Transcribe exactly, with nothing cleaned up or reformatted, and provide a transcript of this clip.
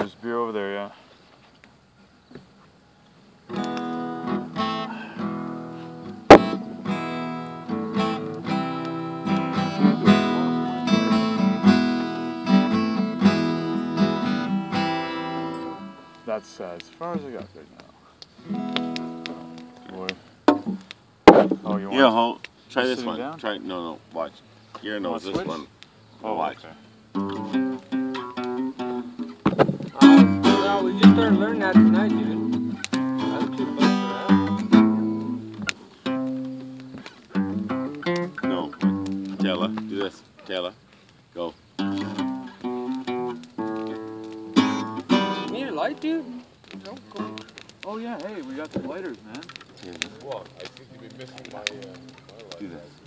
there's beer over there, yeah. That's uh, as far as I got right now. Boy. Oh, you want? Yeah, hold. Try this sitting one. down? Try no, no. Watch. Here, no, Want this switch? one. Oh, Watch. okay. Oh, well, we just started learning that tonight, dude. That's too close for that. No. Taylor, do this. Taylor, go. You need a light, dude? Don't go. Oh yeah, hey, we got the lighters, man. Yeah. Well, I think you've been missing my, uh, my light. Do this.